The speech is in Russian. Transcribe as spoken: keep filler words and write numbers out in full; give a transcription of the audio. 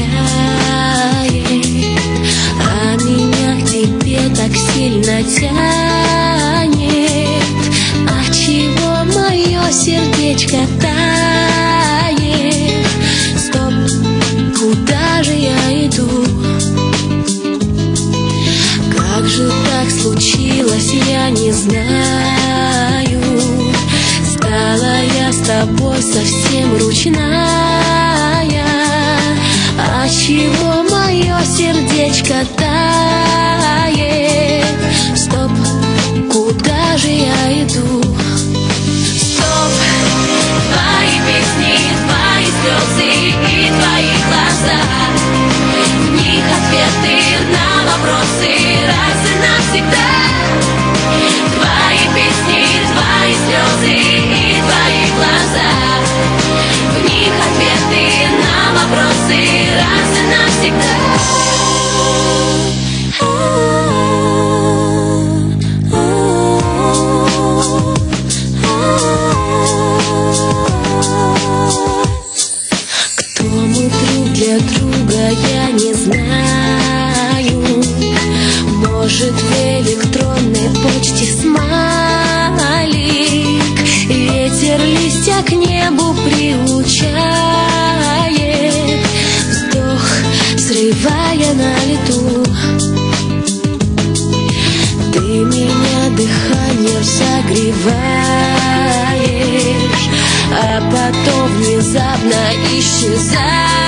а меня к тебе так сильно тянет. Отчего мое сердечко тает? Стоп, куда же я иду? Как же так случилось, я не знаю. Стала я с тобой совсем ручная. Отчего мое сердечко тает? Стоп, куда же я иду? Стоп, твои песни, твои слезы и твои глаза. В них ответы на вопросы раз и навсегда. Твои песни, твои слезы и твои глаза. В них ответы на вопросы раз и навсегда. Кто мы друг для друга, я не знаю. Может, в электронной почте смайлик. Ветер листья к небу приучает, вздох срывая на лету. Ты меня дыханием согреваешь, а потом внезапно исчезаешь.